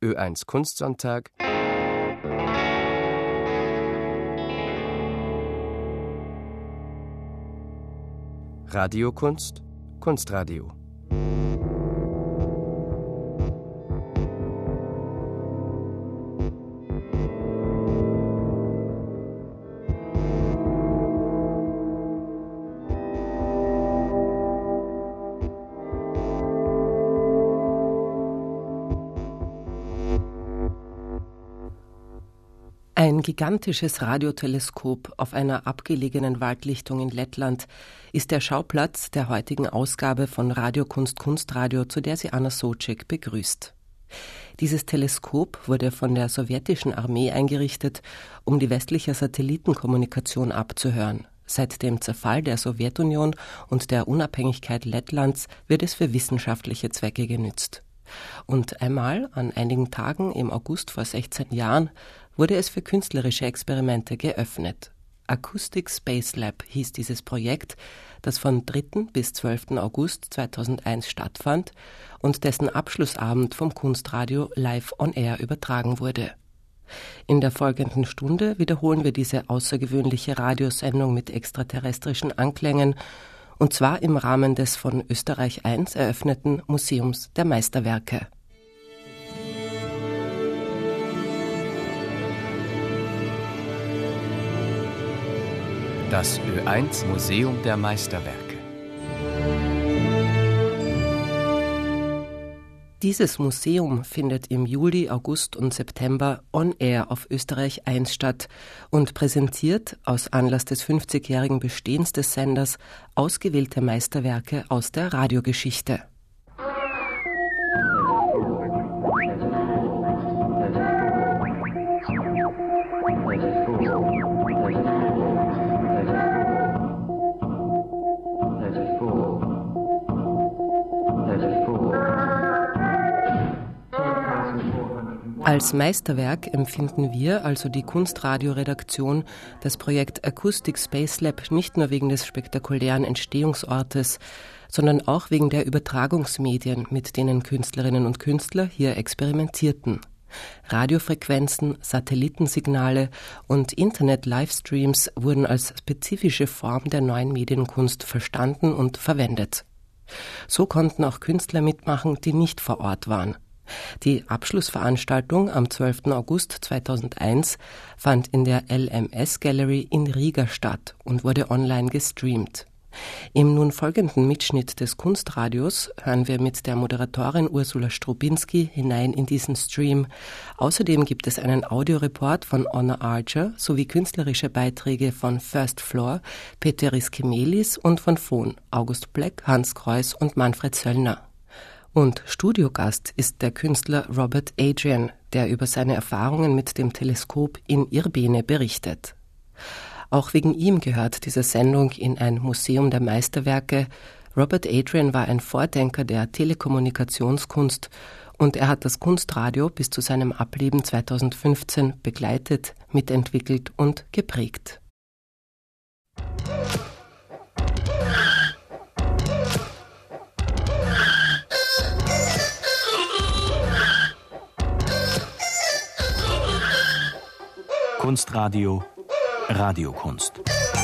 Ö1 Kunstsonntag. Radiokunst, Kunstradio. Ein gigantisches Radioteleskop auf einer abgelegenen Waldlichtung in Lettland ist der Schauplatz der heutigen Ausgabe von Radiokunst Kunstradio, zu der sie Anna Socek begrüßt. Dieses Teleskop wurde von der sowjetischen Armee eingerichtet, um die westliche Satellitenkommunikation abzuhören. Seit dem Zerfall der Sowjetunion und der Unabhängigkeit Lettlands wird es für wissenschaftliche Zwecke genützt. Und einmal, an einigen Tagen im August vor 16 Jahren, wurde es für künstlerische Experimente geöffnet. Acoustic Space Lab hieß dieses Projekt, das von 3. bis 12. August 2001 stattfand und dessen Abschlussabend vom Kunstradio live on air übertragen wurde. In der folgenden Stunde wiederholen wir diese außergewöhnliche Radiosendung mit extraterrestrischen Anklängen, und zwar im Rahmen des von Österreich 1 eröffneten Museums der Meisterwerke. Das Ö1 Museum der Meisterwerke. Dieses Museum findet im Juli, August und September on air auf Österreich 1 statt und präsentiert aus Anlass des 50-jährigen Bestehens des Senders ausgewählte Meisterwerke aus der Radiogeschichte. Als Meisterwerk empfinden wir, also die Kunstradio-Redaktion, das Projekt Acoustic Space Lab nicht nur wegen des spektakulären Entstehungsortes, sondern auch wegen der Übertragungsmedien, mit denen Künstlerinnen und Künstler hier experimentierten. Radiofrequenzen, Satellitensignale und Internet-Livestreams wurden als spezifische Form der neuen Medienkunst verstanden und verwendet. So konnten auch Künstler mitmachen, die nicht vor Ort waren. Die Abschlussveranstaltung am 12. August 2001 fand in der LMS Gallery in Riga statt und wurde online gestreamt. Im nun folgenden Mitschnitt des Kunstradios hören wir mit der Moderatorin Ursula Strubinski hinein in diesen Stream. Außerdem gibt es einen Audioreport von Honor Archer sowie künstlerische Beiträge von First Floor, Peteris Kemelis und von Fon, August Black, Hans Kreuss und Manfred Söllner. Und Studiogast ist der Künstler Robert Adrian, der über seine Erfahrungen mit dem Teleskop in Irbene berichtet. Auch wegen ihm gehört diese Sendung in ein Museum der Meisterwerke. Robert Adrian war ein Vordenker der Telekommunikationskunst und er hat das Kunstradio bis zu seinem Ableben 2015 begleitet, mitentwickelt und geprägt. Kunstradio, Radiokunst.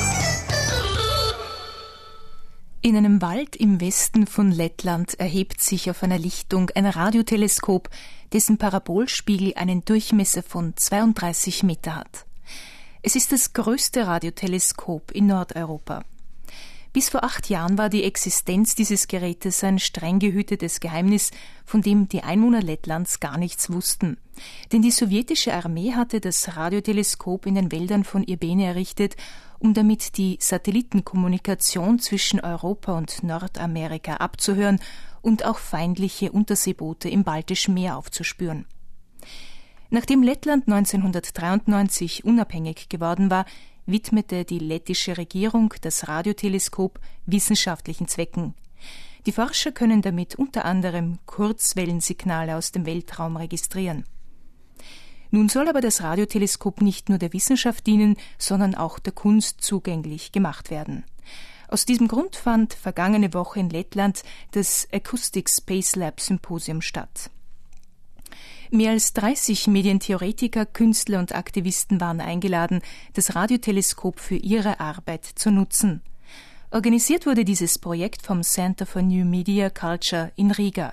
In einem Wald im Westen von Lettland erhebt sich auf einer Lichtung ein Radioteleskop, dessen Parabolspiegel einen Durchmesser von 32 Meter hat. Es ist das größte Radioteleskop in Nordeuropa. Bis vor 8 Jahren war die Existenz dieses Gerätes ein streng gehütetes Geheimnis, von dem die Einwohner Lettlands gar nichts wussten. Denn die sowjetische Armee hatte das Radioteleskop in den Wäldern von Irbene errichtet, um damit die Satellitenkommunikation zwischen Europa und Nordamerika abzuhören und auch feindliche Unterseeboote im Baltischen Meer aufzuspüren. Nachdem Lettland 1993 unabhängig geworden war, widmete die lettische Regierung das Radioteleskop wissenschaftlichen Zwecken. Die Forscher können damit unter anderem Kurzwellensignale aus dem Weltraum registrieren. Nun soll aber das Radioteleskop nicht nur der Wissenschaft dienen, sondern auch der Kunst zugänglich gemacht werden. Aus diesem Grund fand vergangene Woche in Lettland das Acoustic Space Lab Symposium statt. Mehr als 30 Medientheoretiker, Künstler und Aktivisten waren eingeladen, das Radioteleskop für ihre Arbeit zu nutzen. Organisiert wurde dieses Projekt vom Center for New Media Culture in Riga.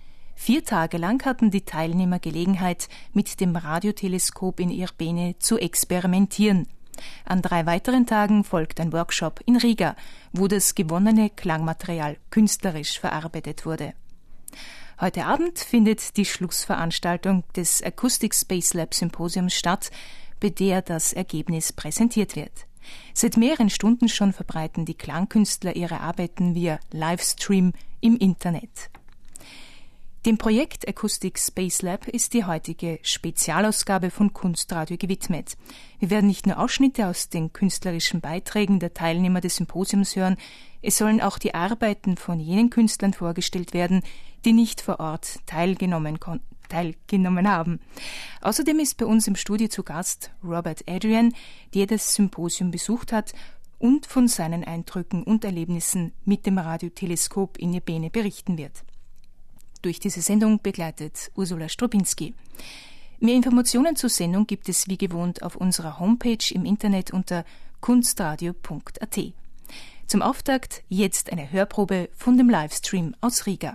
4 Tage lang hatten die Teilnehmer Gelegenheit, mit dem Radioteleskop in Irbene zu experimentieren. An 3 weiteren Tagen folgt ein Workshop in Riga, wo das gewonnene Klangmaterial künstlerisch verarbeitet wurde. Heute Abend findet die Schlussveranstaltung des Acoustic Space Lab Symposiums statt, bei der das Ergebnis präsentiert wird. Seit mehreren Stunden schon verbreiten die Klangkünstler ihre Arbeiten via Livestream im Internet. Dem Projekt Acoustic Space Lab ist die heutige Spezialausgabe von Kunstradio gewidmet. Wir werden nicht nur Ausschnitte aus den künstlerischen Beiträgen der Teilnehmer des Symposiums hören, es sollen auch die Arbeiten von jenen Künstlern vorgestellt werden, die nicht vor Ort teilgenommen haben. Außerdem ist bei uns im Studio zu Gast Robert Adrian, der das Symposium besucht hat und von seinen Eindrücken und Erlebnissen mit dem Radioteleskop in Irbene berichten wird. Durch diese Sendung begleitet Ursula Strobinski. Mehr Informationen zur Sendung gibt es wie gewohnt auf unserer Homepage im Internet unter kunstradio.at. Zum Auftakt jetzt eine Hörprobe von dem Livestream aus Riga.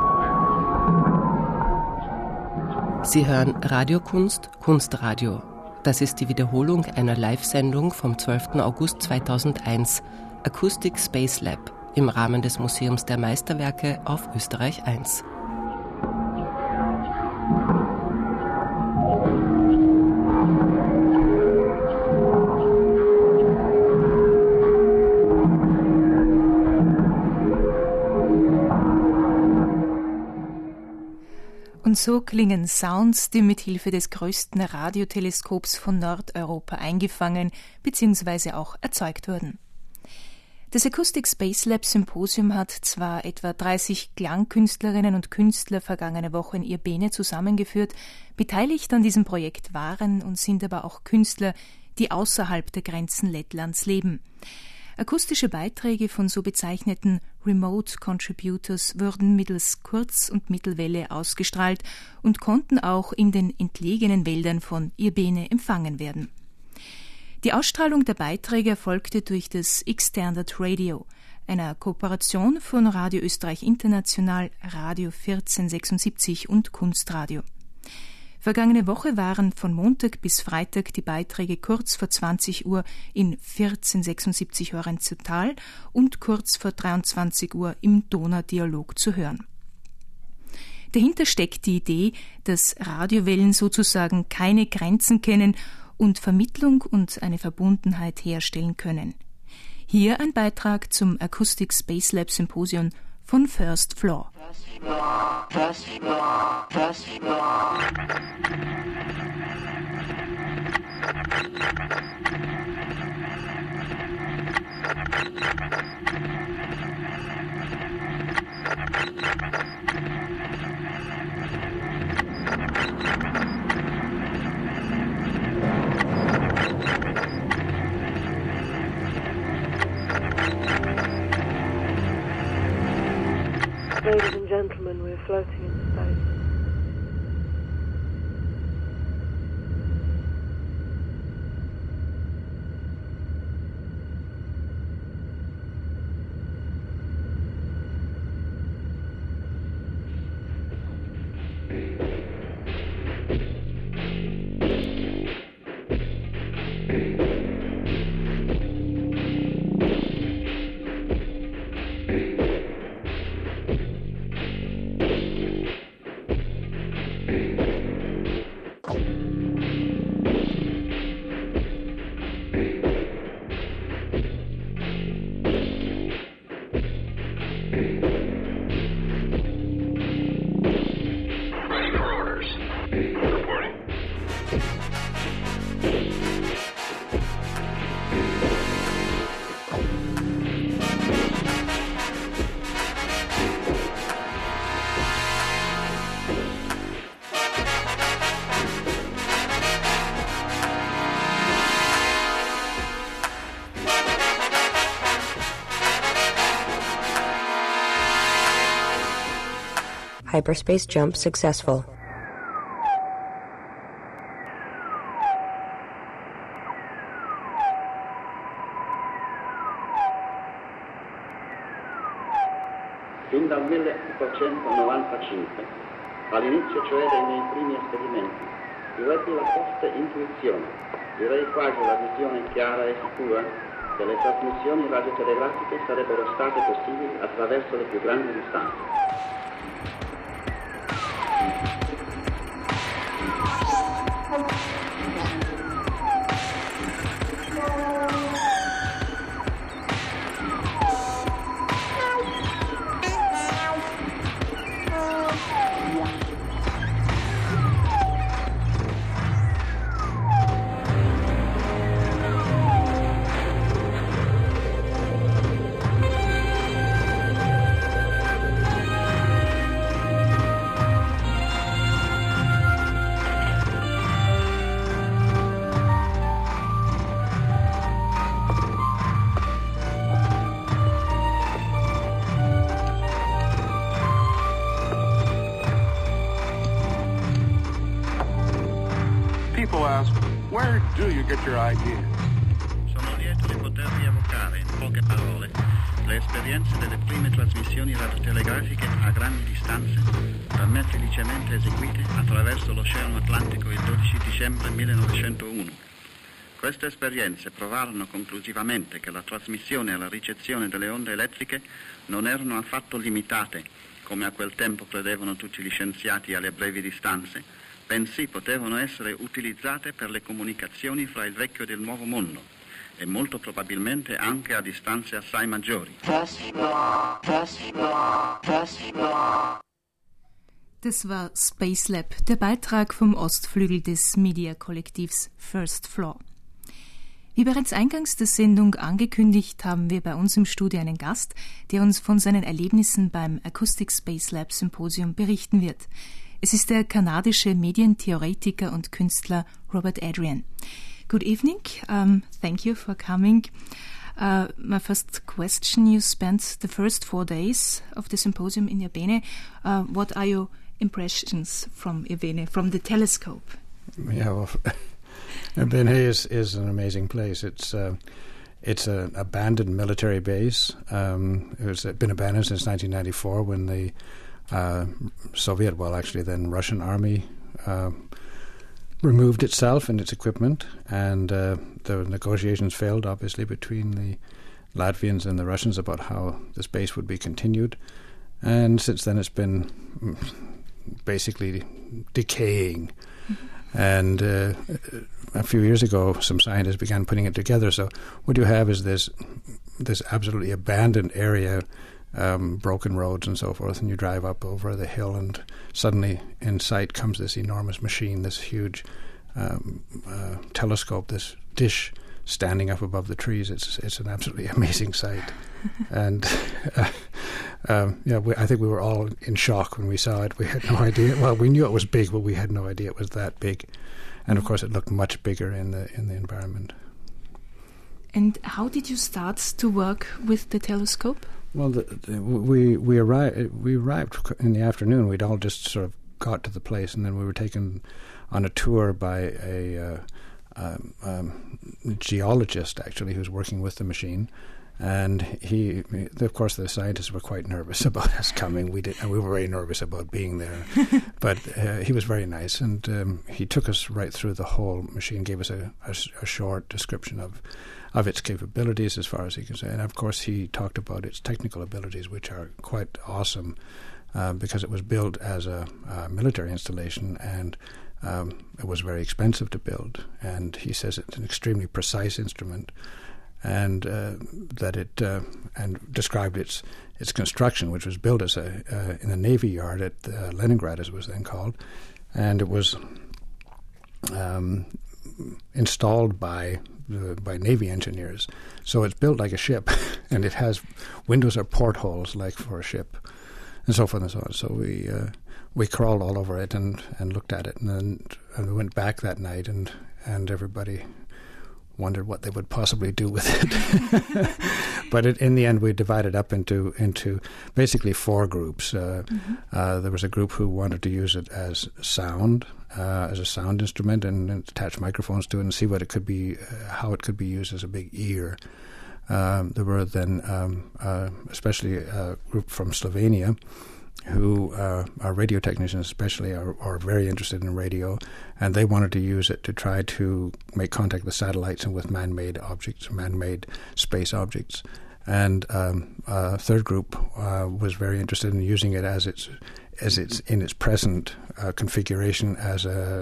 Sie hören Radiokunst, Kunstradio. Das ist die Wiederholung einer Live-Sendung vom 12. August 2001, Acoustic Space Lab, im Rahmen des Museums der Meisterwerke auf Österreich 1. Und so klingen Sounds, die mit Hilfe des größten Radioteleskops von Nordeuropa eingefangen bzw. auch erzeugt wurden. Das Acoustic Space Lab Symposium hat zwar etwa 30 Klangkünstlerinnen und Künstler vergangene Woche in Irbene zusammengeführt, beteiligt an diesem Projekt waren und sind aber auch Künstler, die außerhalb der Grenzen Lettlands leben. Akustische Beiträge von so bezeichneten Remote Contributors wurden mittels Kurz- und Mittelwelle ausgestrahlt und konnten auch in den entlegenen Wäldern von Irbene empfangen werden. Die Ausstrahlung der Beiträge erfolgte durch das X-Standard Radio, einer Kooperation von Radio Österreich International, Radio 1476 und Kunstradio. Vergangene Woche waren von Montag bis Freitag die Beiträge kurz vor 20 Uhr in 1476 horizontal und kurz vor 23 Uhr im Donaudialog zu hören. Dahinter steckt die Idee, dass Radiowellen sozusagen keine Grenzen kennen und Vermittlung und eine Verbundenheit herstellen können. Hier ein Beitrag zum Acoustic Space Lab Symposium von First Floor. First floor. Ladies and gentlemen, we're floating in space. Hyperspace jump successful. Fin dal 1895, all'inizio cioè dei miei primi esperimenti, io ebbi la forte intuizione, direi quasi la visione chiara e sicura, che le trasmissioni radiotelegrafiche sarebbero state possibili attraverso le più grandi distanze. People ask, where do you get your ideas? Sono lieto di potervi evocare in poche parole le esperienze delle prime trasmissioni radiotelegrafiche a grandi distanze, da me felicemente eseguite attraverso l'Oceano Atlantico il 12 dicembre 1901. Queste esperienze provarono conclusivamente che la trasmissione e la ricezione delle onde elettriche non erano affatto limitate, come a quel tempo credevano tutti gli scienziati, alle brevi distanze, bensì potevano essere utilizzate per le comunicazioni fra il vecchio ed il nuovo mondo, e molto probabilmente anche a distanze assai maggiori. Das war Space Lab, der Beitrag vom Ostflügel des Media-Kollektivs First Floor. Wie bereits eingangs der Sendung angekündigt, haben wir bei uns im Studio einen Gast, der uns von seinen Erlebnissen beim Acoustic Space Lab Symposium berichten wird. Es ist der kanadische Medientheoretiker und Künstler Robert Adrian. Good evening. Thank you for coming. My first question, you spent the first 4 days of the symposium in Urbene. What are your impressions from Urbene, from the telescope? Yeah, well, Urbene is an amazing place. It's an abandoned military base. It's been abandoned since 1994 when the Soviet, well, actually then Russian army removed itself and its equipment, and the negotiations failed, obviously, between the Latvians and the Russians about how this base would be continued. And since then it's been basically decaying. And a few years ago, some scientists began putting it together. So what you have is this absolutely abandoned area, broken roads and so forth, and you drive up over the hill, and suddenly in sight comes this enormous machine, this huge telescope, this dish standing up above the trees. It's an absolutely amazing sight. And I think we were all in shock when we saw it. We had no idea. Well, we knew it was big, but we had no idea it was that big. And of course, it looked much bigger in the environment. And how did you start to work with the telescope? Well, we arrived in the afternoon. We'd all just sort of got to the place, and then we were taken on a tour by a geologist, actually, who's working with the machine. And of course, the scientists were quite nervous about us coming. We were very nervous about being there. But he was very nice, and he took us right through the whole machine, gave us a short description of its capabilities as far as he can say. And of course, he talked about its technical abilities, which are quite awesome, because it was built as a military installation, and it was very expensive to build. And he says it's an extremely precise instrument, and that it and described its construction, which was built as in the Navy Yard at Leningrad, as it was then called, and it was installed by Navy engineers. So it's built like a ship, and it has windows or portholes like for a ship, and so forth and so on. So we crawled all over it and looked at it, and we went back that night, and everybody wondered what they would possibly do with it. But in the end, we divided up into basically 4 groups. There was a group who wanted to use it as sound, as a sound instrument, and attach microphones to it and see what it could be, how it could be used as a big ear. There were then especially a group from Slovenia who are radio technicians especially, are very interested in radio, and they wanted to use it to try to make contact with satellites and with man-made objects, man-made space objects. And a third group was very interested in using it as it's in its present configuration as a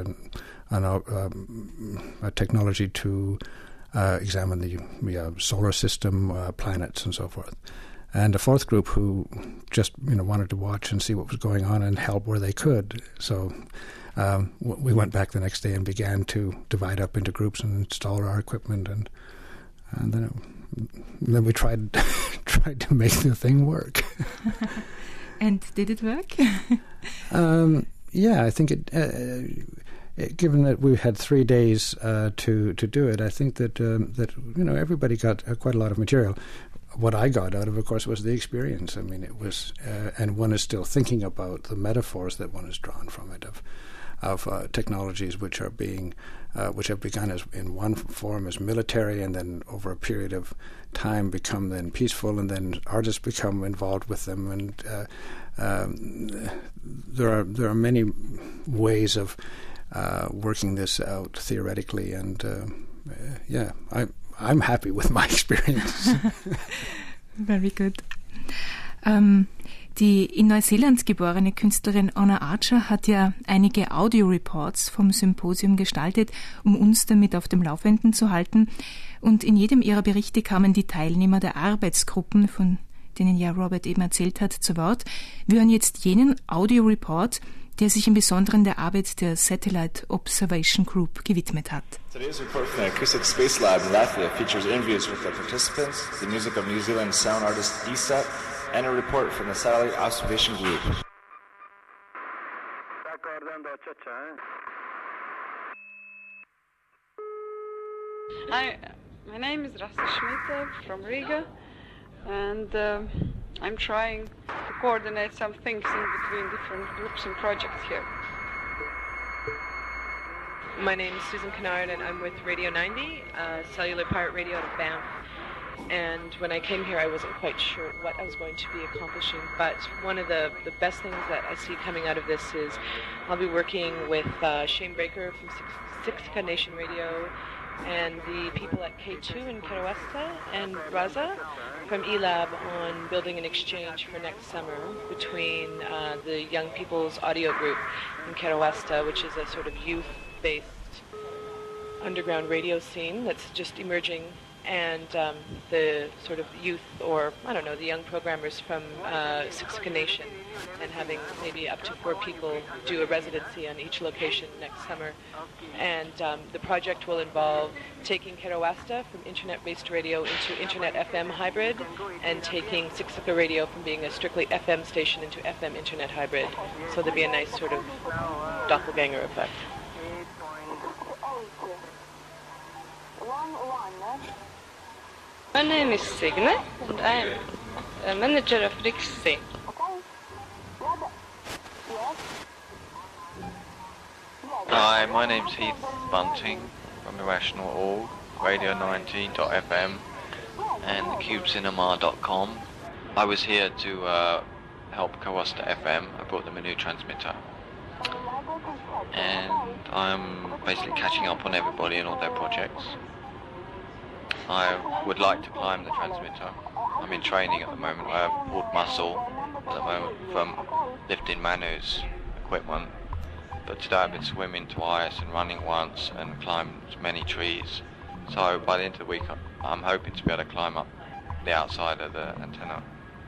technology to examine the solar system, planets, and so forth. And a fourth group who just wanted to watch and see what was going on and help where they could. So we went back the next day and began to divide up into groups and install our equipment, and then we tried to make the thing work. And did it work? Yeah, I think it. Given that we had 3 days to do it, I think that everybody got quite a lot of material. What I got out of course, was the experience. I mean, it was, and one is still thinking about the metaphors that one has drawn from it, technologies which are being which have begun as in one form as military, and then over a period of time become then peaceful, and then artists become involved with them, and there are many ways of working this out theoretically, and I'm happy with my experience. Very good. Die in Neuseeland geborene Künstlerin Anna Archer hat ja einige Audio-Reports vom Symposium gestaltet, um uns damit auf dem Laufenden zu halten. Und in jedem ihrer Berichte kamen die Teilnehmer der Arbeitsgruppen, von denen ja Robert eben erzählt hat, zu Wort. Wir hören jetzt jenen Audio-Report, der sich im Besonderen der Arbeit der Satellite Observation Group gewidmet hat. Today's report from the Acoustic Space Lab in Latvia features interviews with the participants, the music of New Zealand sound artist ESAT, and a report from the Satellite Observation Group. Hi, my name is Rasta Schmidt from Riga, and I'm trying to coordinate some things in between different groups and projects here. My name is Susan Kennard, and I'm with Radio 90, cellular pirate radio out of Banff. And when I came here, I wasn't quite sure what I was going to be accomplishing, but one of the best things that I see coming out of this is I'll be working with Shane Breaker from Siksika Nation Radio, and the people at K2 in Kerawesta, and Raza from eLab on building an exchange for next summer between the Young People's Audio Group in Kerawesta, which is a sort of youth-based underground radio scene that's just emerging, and the sort of youth, or I don't know, the young programmers from Siksika Nation, and having maybe up to 4 people do a residency on each location next summer. And the project will involve taking Kerawesta from internet-based radio into internet FM hybrid, and taking Siksika Radio from being a strictly FM station into FM internet hybrid. So there'll be a nice sort of doppelganger effect. My name is Signe, and I am a manager of Rixi. Hi, my name's Heath Bunting from Irrational Org, Radio90.fm, and CubeCinema.com. I was here to help Kerawesta FM. I brought them a new transmitter. And I'm basically catching up on everybody and all their projects. I would like to climb the transmitter. I'm in training at the moment. I have pulled muscle at the moment from lifting Manu's equipment. But today I've been swimming twice and running once and climbed many trees. So by the end of the week I'm hoping to be able to climb up the outside of the antenna.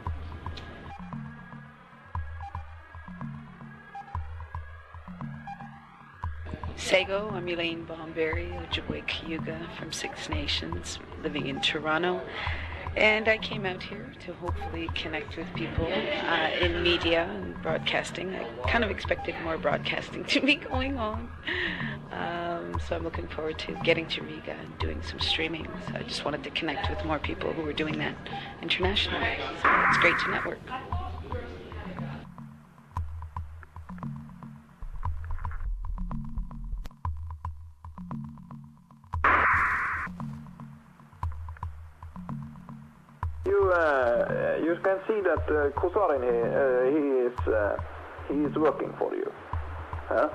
Sego, I'm Elaine Bomberry, Ojibwe Cayuga from Six Nations, living in Toronto. And I came out here to hopefully connect with people in media and broadcasting. I kind of expected more broadcasting to be going on. So I'm looking forward to getting to Riga and doing some streaming. So I just wanted to connect with more people who are doing that internationally. So it's great to network. You can see that Kosarin he is working for you. Huh?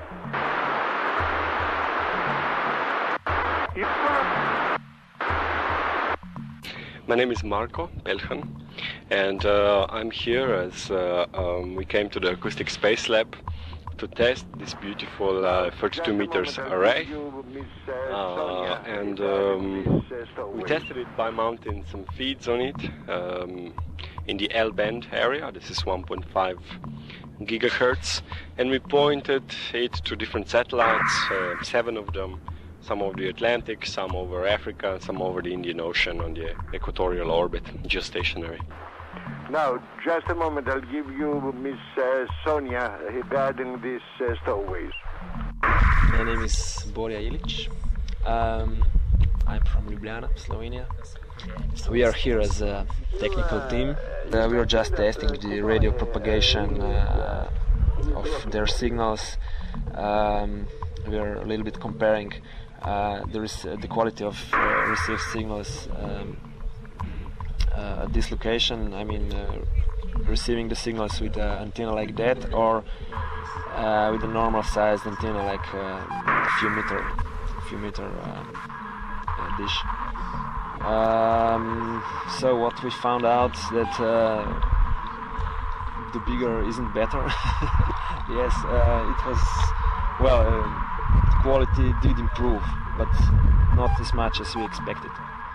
My name is Marko Pelhan, and I'm here as we came to the Acoustic Space Lab to test this beautiful 32 meters array, and we tested it by mounting some feeds on it in the L-band area. This is 1.5 gigahertz, and we pointed it to different satellites, 7 of them, some over the Atlantic, some over Africa, some over the Indian Ocean on the equatorial orbit, geostationary. Now, just a moment, I'll give you Miss Sonia regarding these stowaways. My name is Borja Ilic. I'm from Ljubljana, Slovenia. We are here as a technical team. We are just testing the radio propagation of their signals we are a little bit comparing the quality of received signals at this location. I mean, receiving the signals with an antenna like that, or with a normal sized antenna like a few meter dish. So what we found out that the bigger isn't better. Yes, it was, well, quality did improve, but not as much as we expected.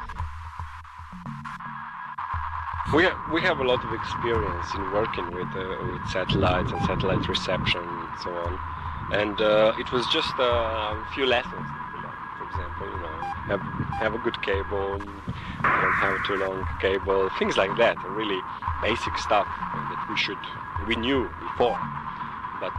We have a lot of experience in working with satellites and satellite reception and so on, and it was just a few lessons. For example, have a good cable, don't have too long cable, things like that. Really basic stuff that we knew before. But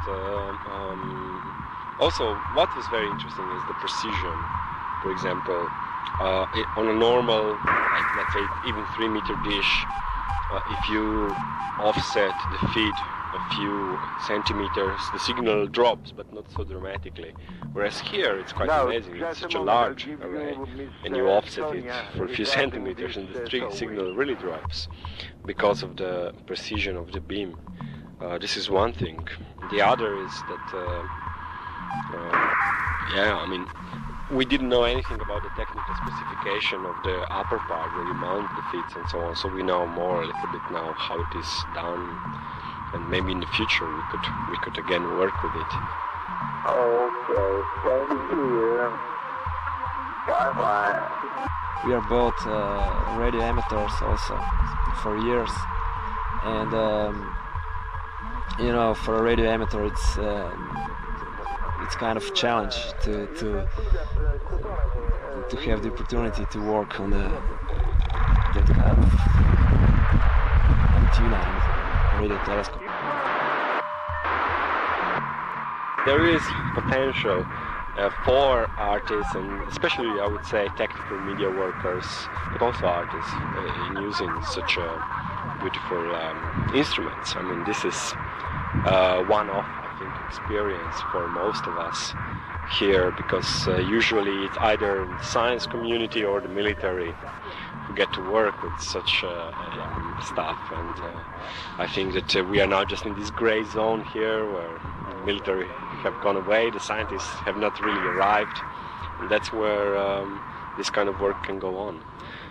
also, what was very interesting is the precision. For example, on a normal, like let's say even 3-meter dish, if you offset the feed a few centimeters, the signal drops, but not so dramatically. Whereas here, it's quite amazing. It's such a large array, and you offset it for a few centimeters, and the signal really drops because of the precision of the beam. This is one thing. The other is that, we didn't know anything about the technical specification of the upper part where you mount the feeds and so on. So we know more a little bit now how it is done, and maybe in the future we could again work with it. Okay, thank you. Bye-bye. We are both radio amateurs also for years, and for a radio amateur it's kind of a challenge to have the opportunity to work on that kind of antenna and radio telescope. There is potential for artists, and especially I would say technical media workers, but also artists, in using such beautiful instruments. I mean, this is one-off, I think, experience for most of us here, because usually it's either the science community or the military who get to work with such stuff, and I think that we are now just in this gray zone here where the military have gone away, the scientists have not really arrived, and that's where this kind of work can go on.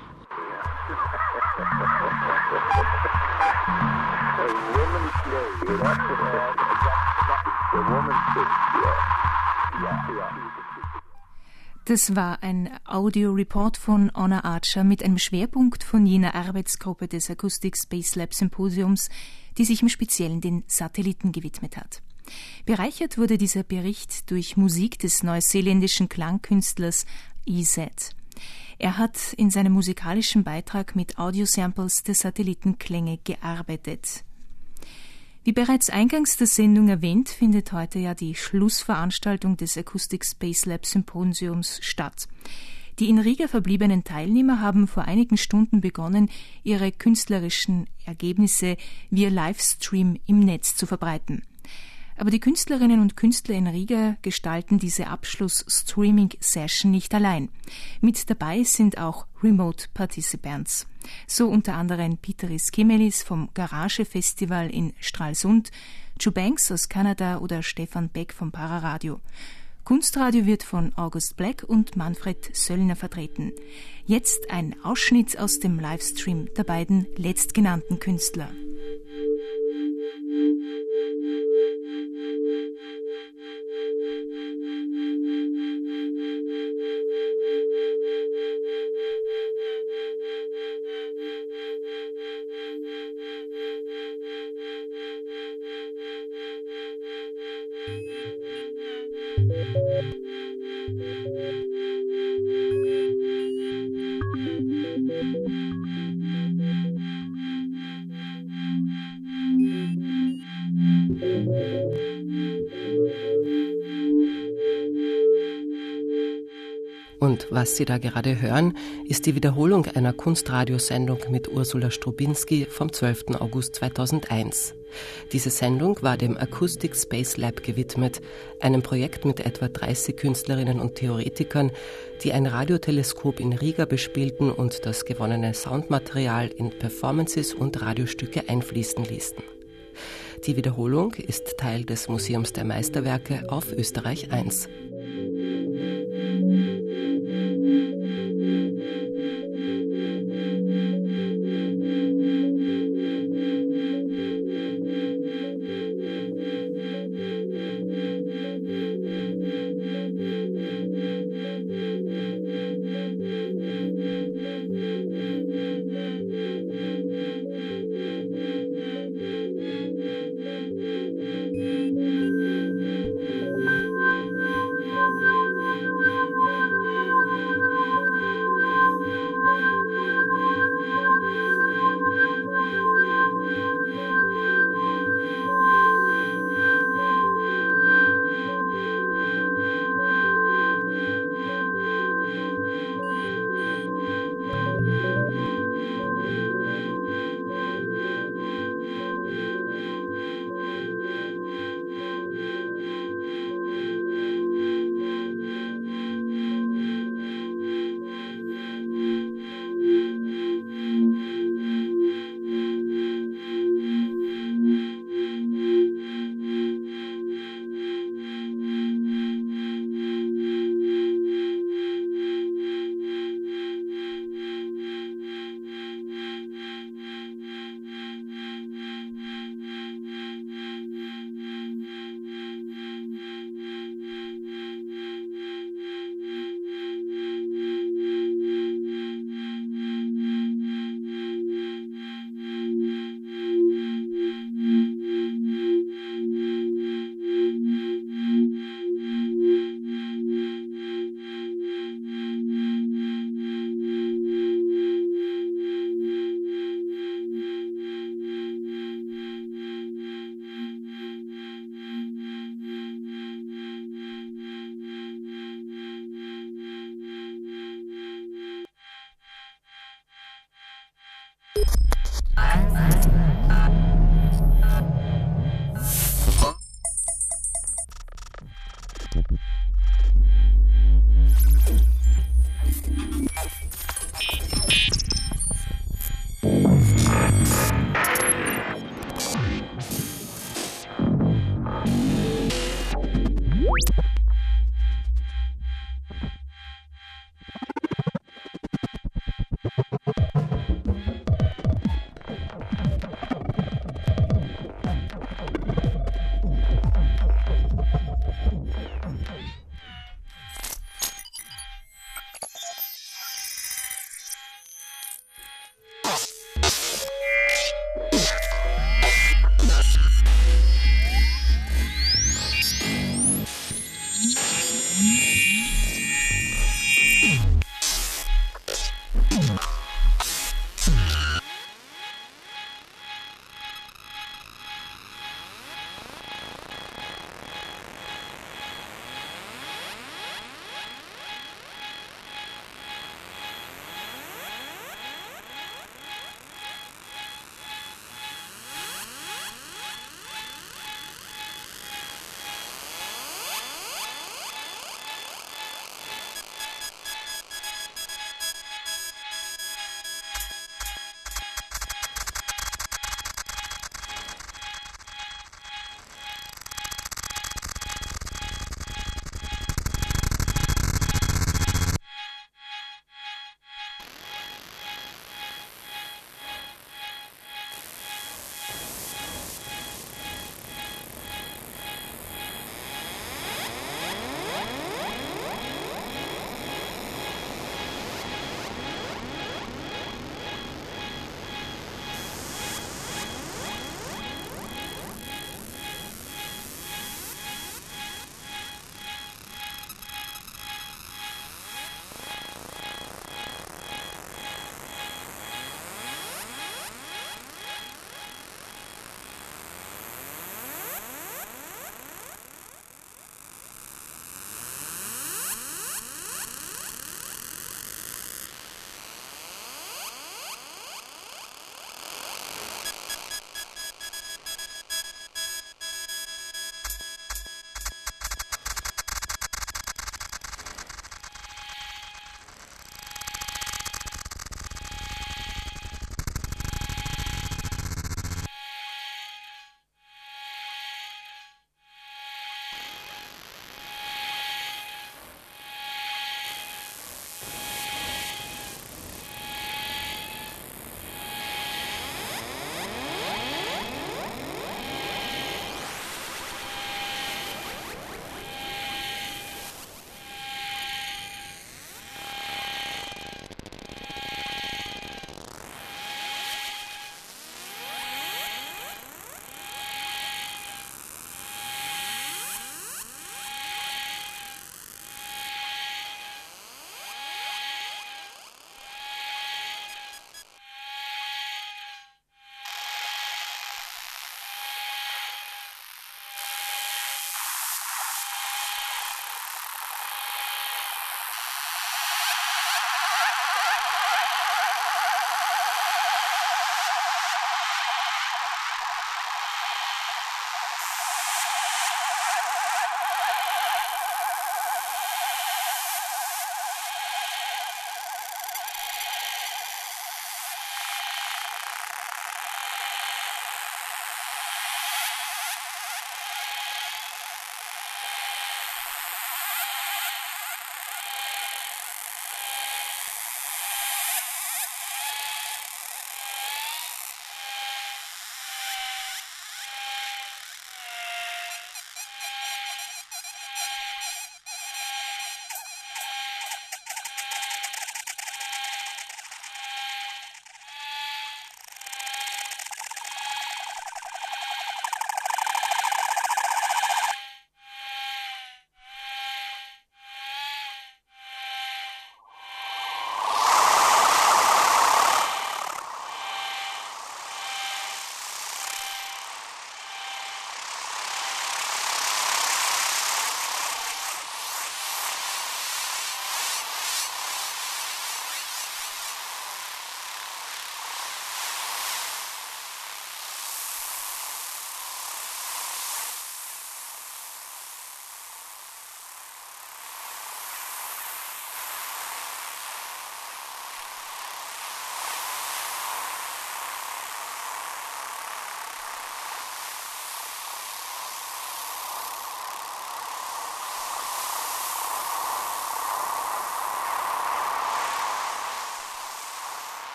Das war ein Audio-Report von Anna Archer mit einem Schwerpunkt von jener Arbeitsgruppe des Acoustic Space Lab Symposiums, die sich im Speziellen den Satelliten gewidmet hat. Bereichert wurde dieser Bericht durch Musik des neuseeländischen Klangkünstlers EZ. Er hat in seinem musikalischen Beitrag mit Audiosamples der Satellitenklänge gearbeitet. Wie bereits eingangs der Sendung erwähnt, findet heute ja die Schlussveranstaltung des Acoustic Space Lab Symposiums statt. Die in Riga verbliebenen Teilnehmer haben vor einigen Stunden begonnen, ihre künstlerischen Ergebnisse via Livestream im Netz zu verbreiten. Aber die Künstlerinnen und Künstler in Riga gestalten diese Abschluss-Streaming-Session nicht allein. Mit dabei sind auch Remote Participants. So unter anderem Piteris Kemelis vom Garage Festival in Stralsund, Joe Banks aus Kanada oder Stefan Beck vom Pararadio. Kunstradio wird von August Black und Manfred Söllner vertreten. Jetzt ein Ausschnitt aus dem Livestream der beiden letztgenannten Künstler. Und was Sie da gerade hören, ist die Wiederholung einer Kunstradiosendung mit Ursula Strubinski vom 12. August 2001. Diese Sendung war dem Acoustic Space Lab gewidmet, einem Projekt mit etwa 30 Künstlerinnen und Theoretikern, die ein Radioteleskop in Riga bespielten und das gewonnene Soundmaterial in Performances und Radiostücke einfließen ließen. Die Wiederholung ist Teil des Museums der Meisterwerke auf Österreich 1.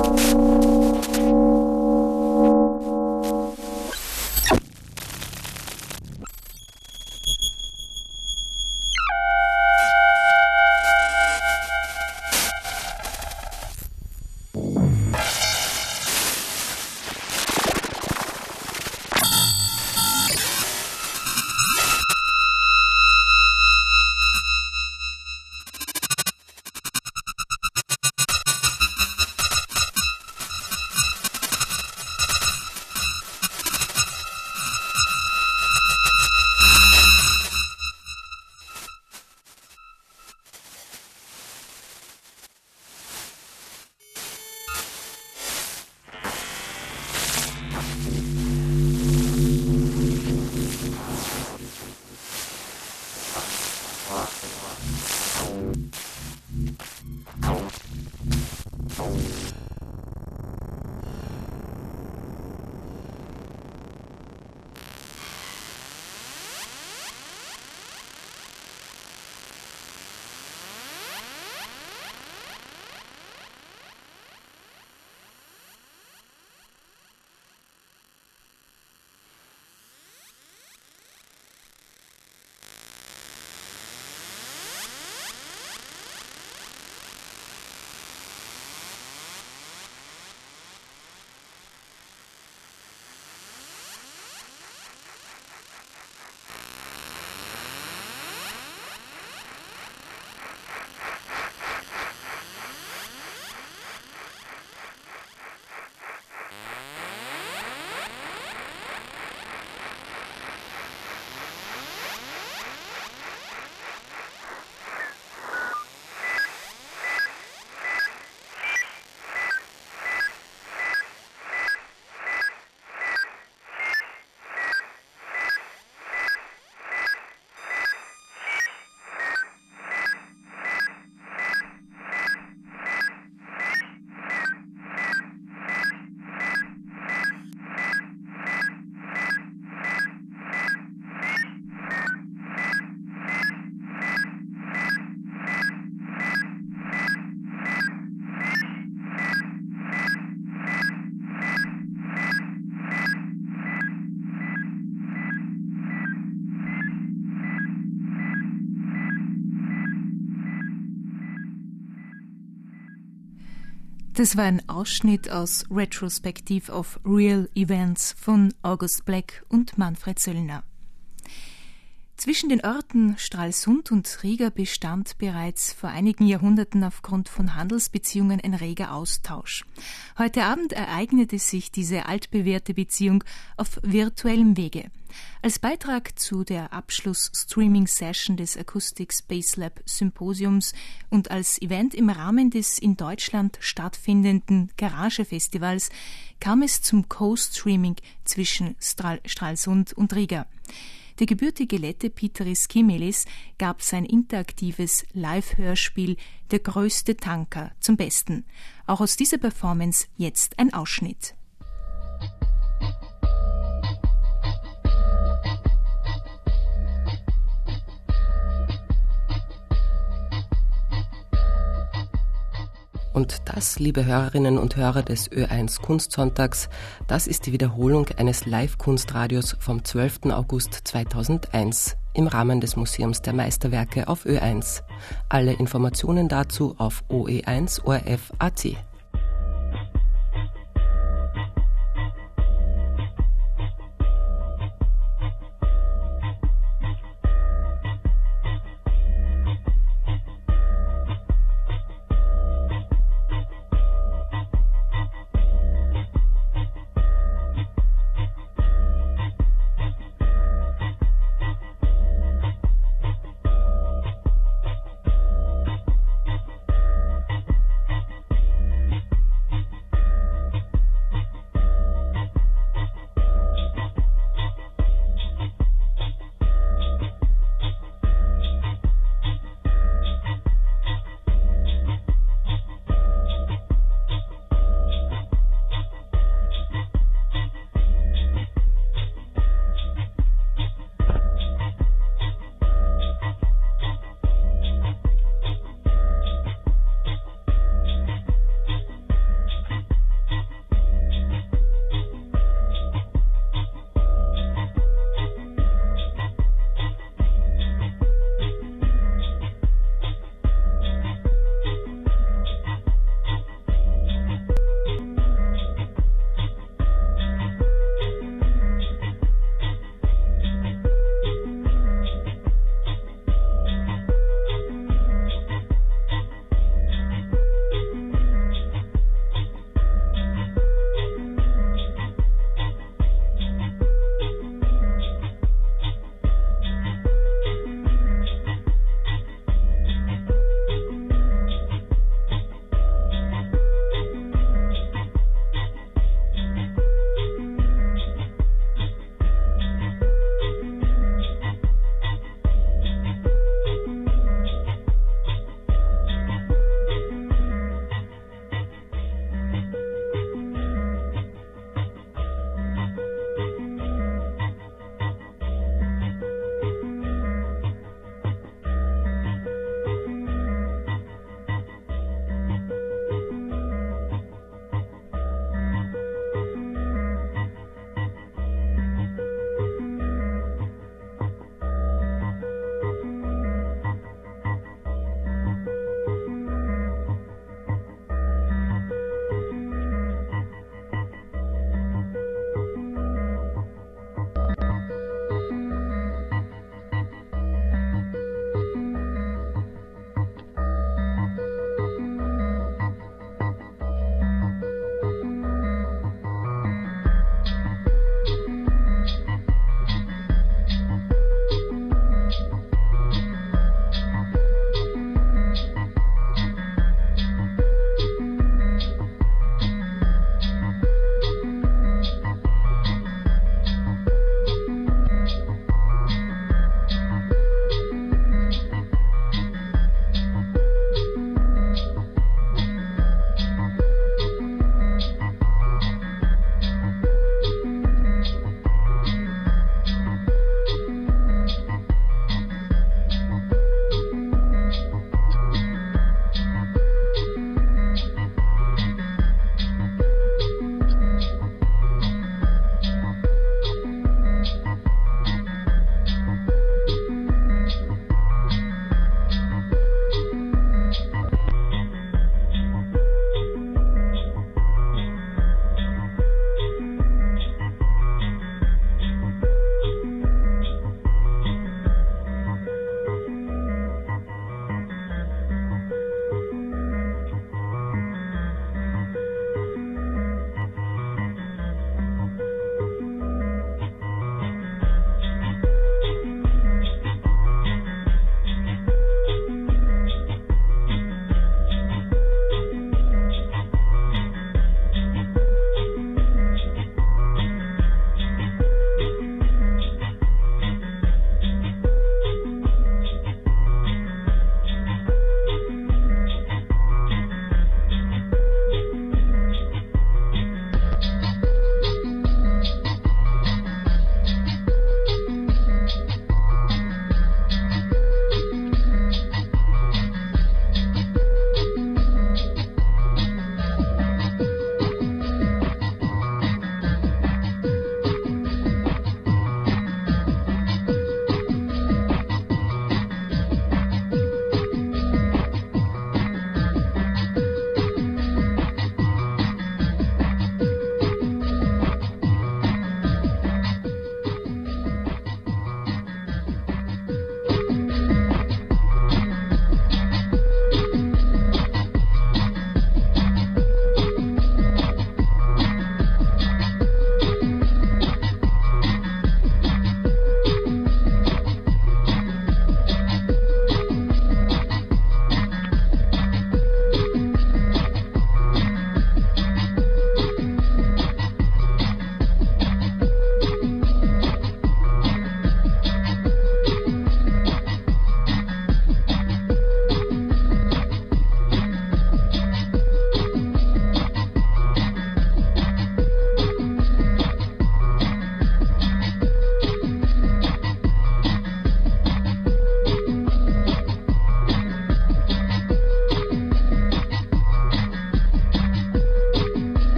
Das war ein Ausschnitt aus Retrospective of Real Events von August Black und Manfred Söllner. Zwischen den Orten Stralsund und Riga bestand bereits vor einigen Jahrhunderten aufgrund von Handelsbeziehungen ein reger Austausch. Heute Abend ereignete sich diese altbewährte Beziehung auf virtuellem Wege. Als Beitrag zu der Abschluss-Streaming-Session des Acoustic Space Lab Symposiums und als Event im Rahmen des in Deutschland stattfindenden Garage-Festivals kam es zum Co-Streaming zwischen Stralsund und Riga. Der gebürtige Lette Piteris Kimelis gab sein interaktives Live-Hörspiel »Der größte Tanker« zum Besten. Auch aus dieser Performance jetzt ein Ausschnitt. Und das, liebe Hörerinnen und Hörer des Ö1 Kunstsonntags, das ist die Wiederholung eines Live-Kunstradios vom 12. August 2001 im Rahmen des Museums der Meisterwerke auf Ö1. Alle Informationen dazu auf oe1orf.at.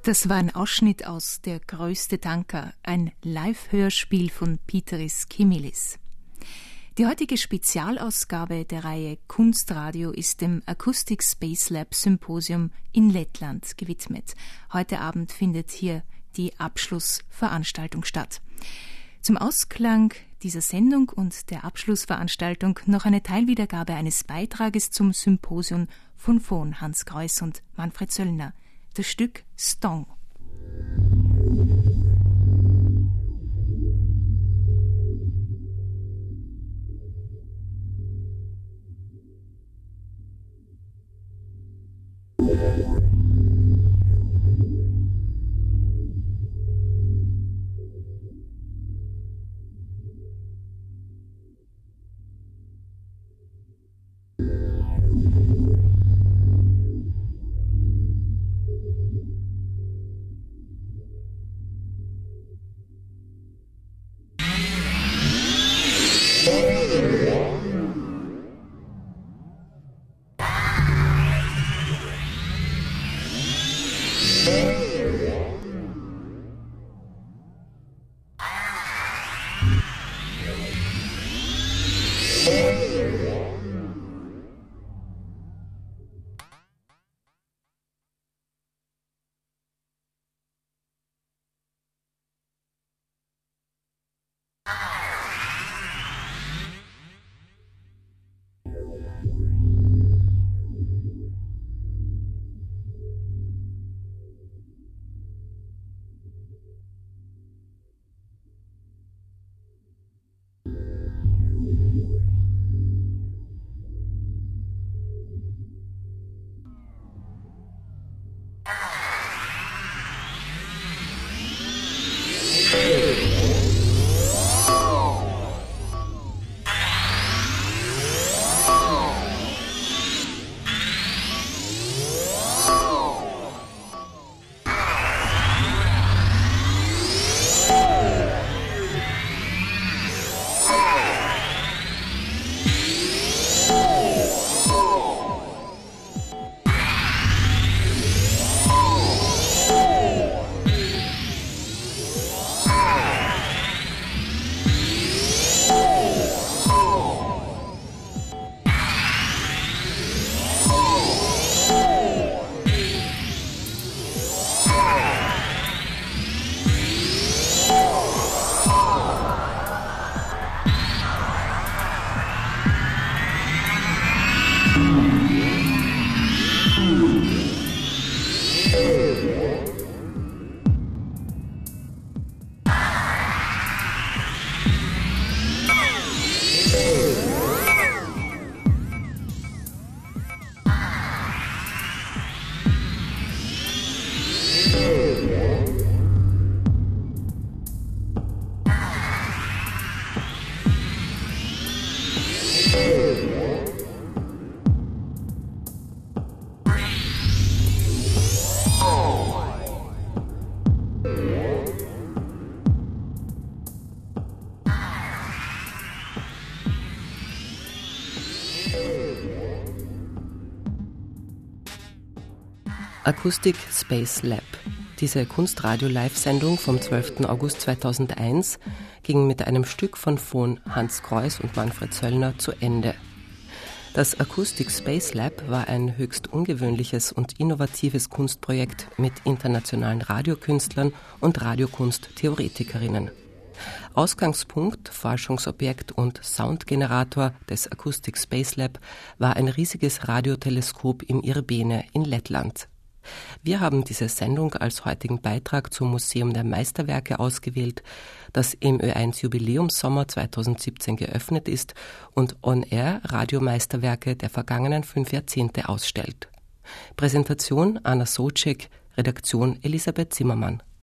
Das war ein Ausschnitt aus Der größte Tanker, ein Live-Hörspiel von Piteris Kimilis. Die heutige Spezialausgabe der Reihe Kunstradio ist dem Acoustic Space Lab Symposium in Lettland gewidmet. Heute Abend findet hier die Abschlussveranstaltung statt. Zum Ausklang dieser Sendung und der Abschlussveranstaltung noch eine Teilwiedergabe eines Beitrages zum Symposium von Hans Kreuss und Manfred Söllner. Das Stück Stong. Acoustic Space Lab. Diese Kunstradio-Live-Sendung vom 12. August 2001 ging mit einem Stück von Hans Kreuss und Manfred Söllner zu Ende. Das Acoustic Space Lab war ein höchst ungewöhnliches und innovatives Kunstprojekt mit internationalen Radiokünstlern und Radiokunsttheoretikerinnen. Ausgangspunkt, Forschungsobjekt und Soundgenerator des Acoustic Space Lab war ein riesiges Radioteleskop im Irbene in Lettland. Wir haben diese Sendung als heutigen Beitrag zum Museum der Meisterwerke ausgewählt, das im Ö1 Jubiläumssommer 2017 geöffnet ist und On-Air Radiomeisterwerke der vergangenen 5 Jahrzehnte ausstellt. Präsentation Anna Socek, Redaktion Elisabeth Zimmermann.